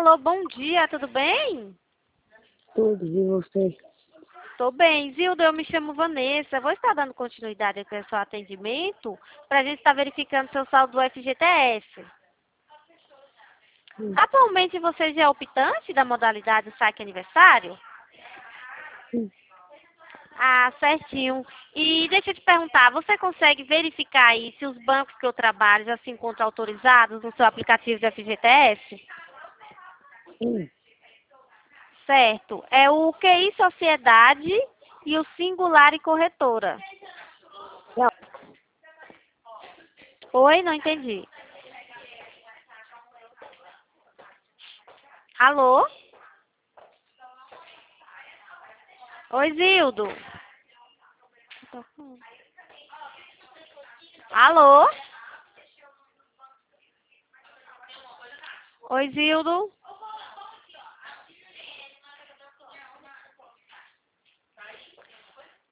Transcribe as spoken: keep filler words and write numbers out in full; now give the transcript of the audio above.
Alô, bom dia, tudo bem? Tudo, e você? Tô bem. Zilda, eu me chamo Vanessa. Vou estar dando continuidade aqui ao seu atendimento para a gente estar verificando seu saldo do F G T S. Sim, Atualmente você já é optante da modalidade saque aniversário? sim, Ah, certinho. E deixa eu te perguntar, você consegue verificar aí se os bancos que eu trabalho já se encontram autorizados no seu aplicativo de F G T S? sim. Certo. É o Q I Sociedade e o Singular e Corretora. Não, Oi, não entendi. Alô? Oi, Zildo. Alô? Oi, Zildo.